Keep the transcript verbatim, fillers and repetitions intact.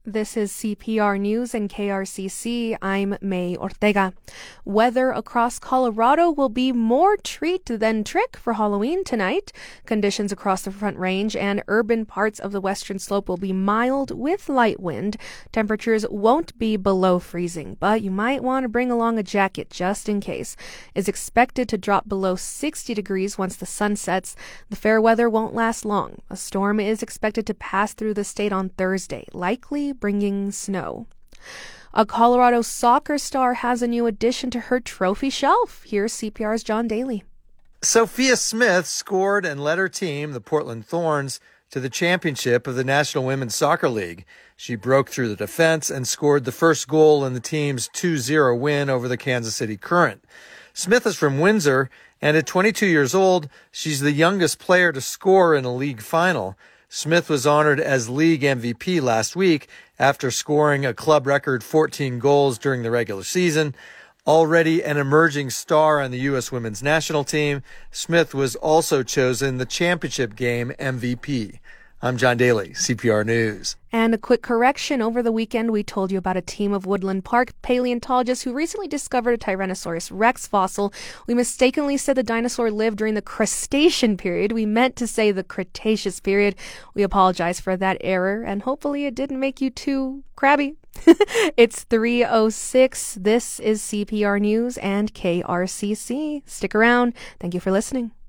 This is C P R News and K R C C. I'm May Ortega. Weather across Colorado will be more treat than trick for Halloween tonight. Conditions across the Front Range and urban parts of the western slope will be mild with light wind. Temperatures won't be below freezing, but you might want to bring along a jacket just in case. It's expected to drop below sixty degrees once the sun sets. The fair weather won't last long. A storm is expected to pass through the state on Thursday, likely bringing snow. A Colorado soccer star has a new addition to her trophy shelf. Here's C P R's John Daly. Sophia Smith scored and led her team, the Portland Thorns, to the championship of the National Women's Soccer League. She broke through the defense and scored the first goal in the team's two zero win over the Kansas City Current. Smith is from Windsor, and at twenty-two years old, she's the youngest player to score in a league final. Smith was honored as league M V P last week after scoring a club record fourteen goals during the regular season. Already an emerging star on the U S women's national team, Smith was also chosen the championship game M V P. I'm John Daly, C P R News. And a quick correction. Over the weekend, we told you about a team of Woodland Park paleontologists who recently discovered a Tyrannosaurus rex fossil. We mistakenly said the dinosaur lived during the Crustacean period. We meant to say the Cretaceous period. We apologize for that error, and hopefully it didn't make you too crabby. It's three oh six. This is C P R News and K R C C. Stick around. Thank you for listening.